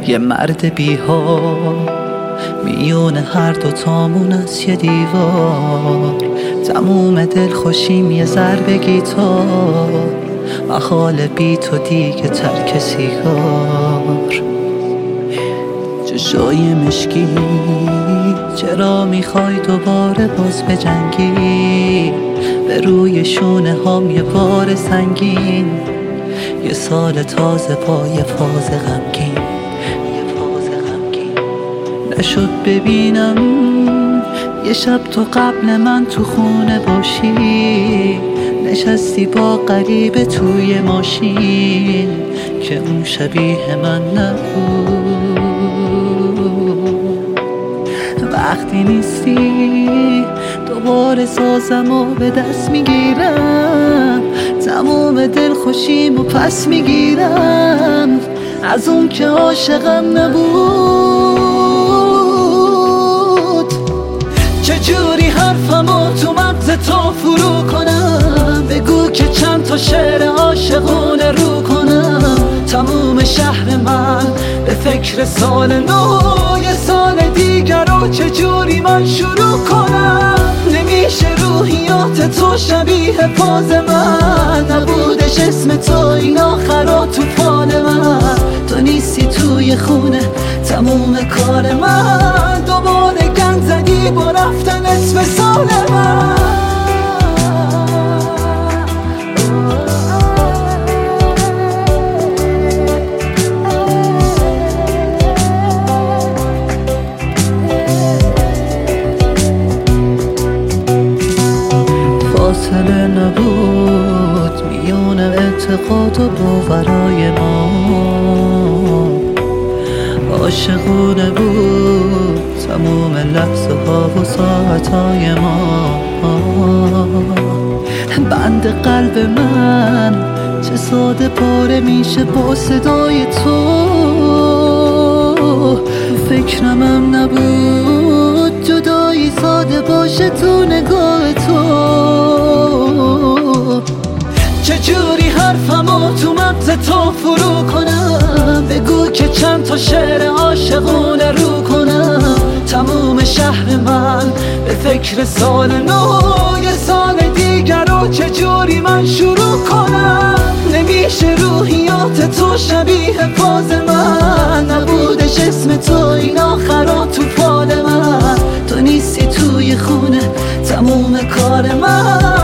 یه مرد بی‌حال میون هر دوتامون از یه دیوار. تموم دلخوشیم یه ضرب گیتار، محال بی تو دیگه ترک سیگار. چشای مشکی چرا میخوای دوباره باز بجنگی؟ به روی شونه هام یه بار سنگین، یه سال تازه با یه فاز غمگین. نشد ببینم یه شب تو قبل من تو خونه باشی، نشستی با غریبه توی ماشین که اون شبیه من نبود. وقتی نیستی دوباره سازمو به دست میگیرم، تموم دلخوشیمو پس میگیرم از اون که عاشقم نبود. چجوری حرفمو تو مغز تو فرو کنم؟ بگو که چند تا شعر عاشقونه رو کنم. تموم شهر من به فکر سال نو، یه سال دیگر رو چجوری من شروع کنم؟ نمیشه روحیات تو شبیه پاز من، نبودش اسم تو این آخرا تو فال من. تو نیستی توی خونه تموم کار من، دوباره گند زدی با رفتن اسم سال من. فاصله نبود میون اعتقاد و باورای ما، عاشقونه بود تموم لحظه ها و ساعتهای ما. بند قلب من چه ساده پاره میشه با صدای تو، فکرمم نبود جدایی ساده باشه تو نگاه تو. چجوری حرفمو تو مغز تو فرو کنم؟ بگو که چند تا شعر عاشقونه رو کنم. تموم شهر من به فکر سال نو، یه سال دیگر رو چجوری من شروع کنم؟ نمیشه روحیات تو شبیه پاز من، نبودش اسم تو این آخرا تو فال من. تو نیستی توی خونه تموم کار من،